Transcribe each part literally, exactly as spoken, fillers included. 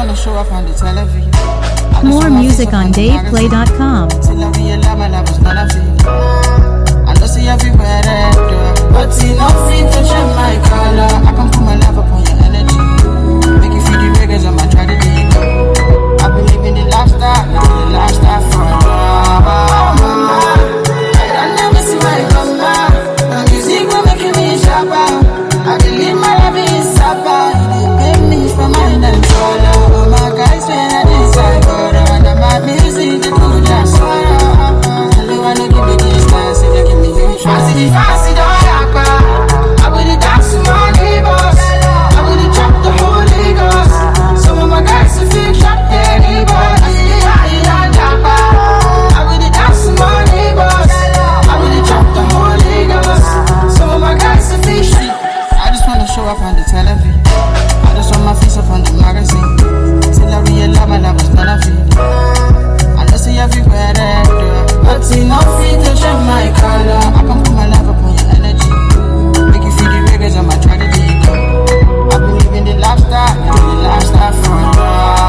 wanna show up on the television. More music on dave play dot com. Till I realize my love was gonna feel. I know see everywhere that door, but see nothing to change my color. I can put my love upon your energy, make you feel the rigors of my tragedy. I believe in the lifestyle, the lifestyle forever. I never see my mama. The music will make me sharper. I believe my love is supper. Pay me for mine and solo. Oh my guys, when I decide, and my music, the good just swallow. I wanna give me this dance, they give me huge. I see the fancy don't like I would dance to my neighbors. I would drop the whole Lagos. Some of my guys are fake shot their neighbors. I see the high and japa. I would dance to my neighbors. I would drop the whole Lagos. Some of my guys are fake shot. I just wanna show up on the television. I just want my face up on the magazine. Till I realize my love was not a feed. I know see everywhere that door, but see nothing to change my color. I can put my love upon your energy, make you feel the rigors of my tragedy. I believe in the lifestyle, the lifestyle forever.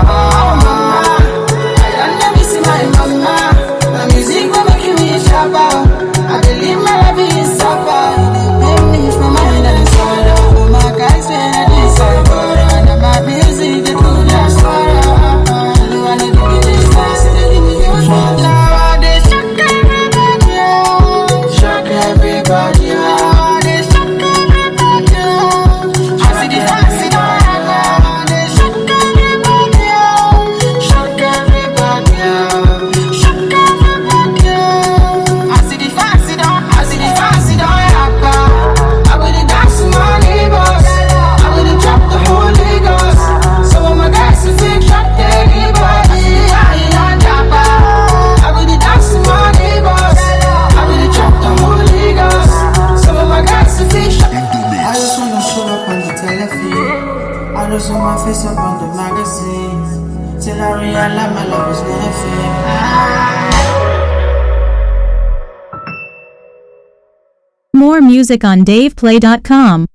I never see my mama. The music will make me sharper. I believe my love is supper. Pay me for mine and solo. Oh my guys, when I decide, and my music, the cool just swallow. I wanna give you this dance, they give me huge. Now they shock everybody, shock everybody. They shock everybody. I see the fancy don't they shock everybody, shock everybody, shock everybody. I see the fancy don't, I see the fancy don't I would dance to my neighbors. I would drop the whole Lagos. Some of my guys are fake shot their neighbors. I see the high and japa. I would dance to my neighbors. I would drop the whole Lagos. Some of my guys are fake shot. I just wanna show up on the television. I just want my face up on the magazine. Till I realize my love is gonna fade. More music on dave play dot com.